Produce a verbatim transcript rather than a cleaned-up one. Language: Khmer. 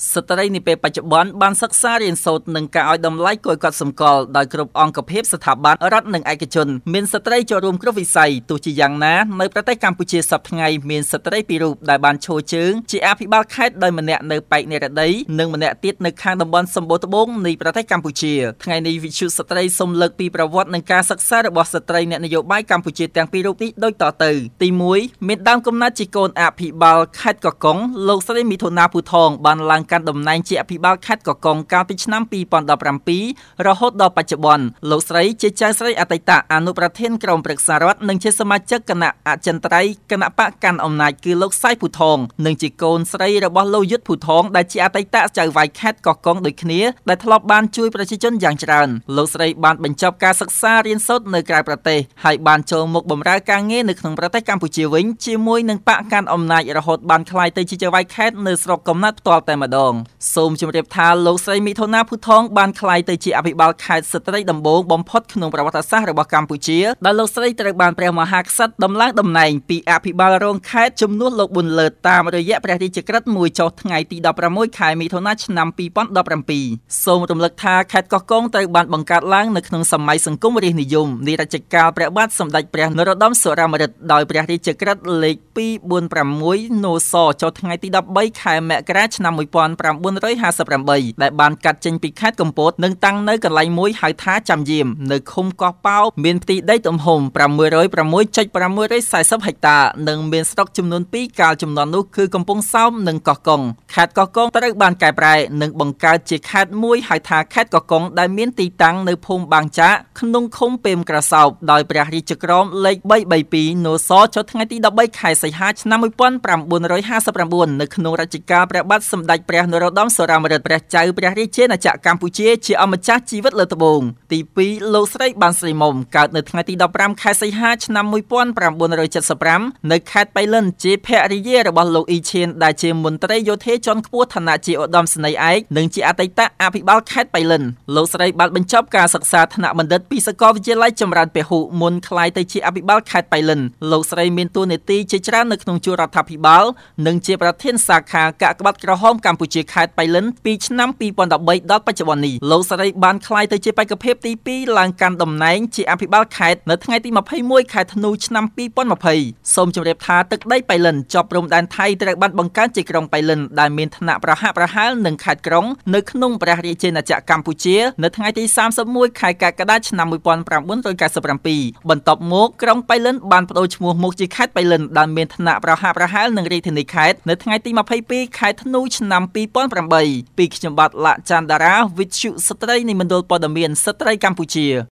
ស្ត្រីនាពេលបច្ចុប្បន្នបានសិក្សារៀនសូត្រនឹងការឲ្យតម្លៃគួរឲ្យកត់សម្គាល់ដោយគ្រប់អង្គភាពស្ថាប័នរដ្ឋនិងឯកជនមានស្ត្រីចូលរួមគ្រប់វិស័យទោះជាយ៉ាងណានៅប្រទេសកម្ពុជាសប្តាហ៍ថ្ងៃមានស្ត្រីពីររូបដែលបានឈរជើងជាអភិបាលខេត្តដោយម្នាក់នៅប៉ែកនិរតីនិងម្នាក់ទៀតនៅខាងតំបន់សម្បូរត្បូងនៃប្រទេសកម្ពុជាថ្ងៃនេះវិទ្យុស្ត្រីសូមលើកពីប្រវត្តិនិងការសិក្សារបស់ស្ត្រីអ្នកនយោបាយកម្ពុជាទាំងពីររូបនេះដូចតទៅទីមួយមានដើមកំណើតជាកូនអភិបាលខេត្តកកុងលោកស្រីមិថុនាភូថងបានឡើងកាន់តំណែងជាអភិបាលខេត្តកកុងកាលពីឆ្នាំពីរពាន់ដប់ប្រាំពីររហូតដល់បច្ចុប្បន្នលោកស្រីជាចៅស្រីអតីតអនុប្រធានក្រុមប្រឹក្សារដ្ឋនិងជាសមាជិកគណៈអចិន្ត្រៃយ៍គណៈបកកាន់អំណាចគឺលោកសៃភូថងនិងជាកូនស្រីរបស់លោកយុទ្ធភូថងដែលជាអតីតចៅវាយខេត្តកកុងដូចគ្នាដែលធ្លាប់បានជួយប្រជាជនយ៉ាងច្រើនលោកស្រីបានបញ្ចប់ការសិក្សារៀនសូត្រនៅក្រៅប្រទេសហើយបានចូលមកបម្រើការងារនៅក្នុងប្រទេសកម្ពុជាវិញជាមួយនឹងបកកាន់អំណាចរហូតបានក្លាយទៅជាចៅវាយខេត្តនៅស្រុកកំណើតផ្ទាល់តែម្ដងសូមជម្រាបថាលោកស្រីមិថុនាភូថងបានក្លាយទៅជាអភិបាលខេត្តស្ត្រីដំបូងបំផុតក្នុងប្រវត្តិសាស្ត្ររបស់កម្ពុជាដែលលោកស្រីត្រូវបានព្រះមហាក្សត្រដំឡើងតំណែងពីអភិបាលរងខេត្តជំនួសលោកប៊ុនលើតតាមរយៈព្រះរាជក្រឹត្យមួយចុះថ្ងៃទីដប់ប្រាំមួយខែមិថុនាឆ្នាំពីរពាន់ដប់ប្រាំពីរសូមរំលឹកថាខេត្តកកុងត្រូវបានបង្កើតឡើងនៅក្នុងសម័យសង្គមរាស្ត្រនិយមនៃរជ្ជកាលព្រះបាទសម្ដេចព្រះនរោត្តមសុរាម្រិតដោយព្រះរាជក្រឹត្យលេខពីរបួនប្រាំមួយនសចុះថ្ងៃទីដប់បីខែមករាឆ្នាំមួយពាន់ប្រាំបួនរយហាសិបប្រាំបីដែលបានកាត់ចេញពីខេត្តកំពតនិងតាំងនៅកន្លែងមួយហៅថាចាំយាមនៅឃុំកោះប៉ោមានផ្ទៃដីទំហំប្រាំមួយរយប្រាំមួយចុចប្រាំមួយរយសែសិបហិកតានិងមានស្រុកចំនួនពីរកាលចំនួននោះគឺកំពង់សោមនិងកោះកុងខេត្តកោះកុងត្រូវបានកែប្រែនិងបង្កើតជាខេត្តមួយហៅថាខេត្តកោះកុងដែលមានទីតាំងនៅភូមិបាងចាកក្នុងឃុំពេមក្រសោបដោយព្រះរាជក្រមលេខបីបីពីរនសចុះថ្ងៃទីដប់បីខែសីហាឆ្នាំមួយពាន់ប្រាំបួនរយហាសិបប្រាំបួននៅក្នុងរជ្ជកាលព្រះបាទសម្ដេចព្រះនរោត្តមសុរាម្រិតព្រះចៅព្រះរាជាណាចក្រកម្ពុជាជាអម្ចាស់ជីវិតលើត្បូងទីពីរលោកស្រីបានស្រីមុំកើតនៅថ្ងៃទីដប់ប្រាំខែសីហាឆ្នាំមួយពាន់ប្រាំបួនរយចិតសិបប្រាំនៅខេត្តបៃលិនជាភរិយារបស់លោកអ៊ីឈៀនដែលជាមន្ត្រីយោធាជាន់ខ្ពស់ឋានៈជាឧត្តមសេនីយ៍ឯកនិងជាអតីតអភិបាលខេត្តបៃលិនលោកស្រីបានបញ្ចប់ការសិក្សាថ្នាក់បណ្ឌិតពីសាកលវិទ្យាល័យចម្រើនពហុមុនក្លាយទៅជាអភិបាលខេត្តបៃលិនលោកស្រីមានតួនាទីជាច្រើននៅក្នុងជួររដ្ឋាភិបាលនិងជាប្រធានសាខាកាកបាទក្រហមកម្ពុជាខេត្តបៃលិនពីឆ្នាំពីរពាន់ដប់បីដល់បច្ចុប្បន្ននេះលោកស្រីបានក្លាយទៅជាបេក្ខភាពទីពីរឡើងកាន់តំណែងជាអភិបាលខេត្តនៅថ្ងៃទីម្ភៃមួយខែធ្នូឆ្នាំពីរពាន់ម្ភៃសូមជម្រាបថាទឹកដីបៃលិនជាប់ព្រំដែនថៃត្រូវបានបង្កើតជាក្រុងបៃលិនដែលមានឋានៈប្រហាក់ប្រហែលនឹងខេត្តក្រុងនៅក្នុងព្រះរាជាណាចក្រកម្ពុជានៅថ្ងៃទីសាមសិបមួយខែកក្កដាឆ្នាំមួយពាន់ប្រាំបួនរយកាសិបប្រាំពីរបន្ទាប់មកក្រុងបៃលិនបានប្តូរឈ្មោះមកជាខេត្តបៃលិនដែលមានឋានៈប្រហាក់ប្រហែលនឹងរាជធានីខេត្តនៅថ្ងៃទីម្ភៃពីរខែធ្នូឆ្នាំពីរពាន់ប្រាំបីពីខ្ញុំបាទលក្ខច័ន្ទតារាវិទ្យុស្ត្រីនៃមណ្ឌលព័ត៌មានស្ត្រីកម្ពុជា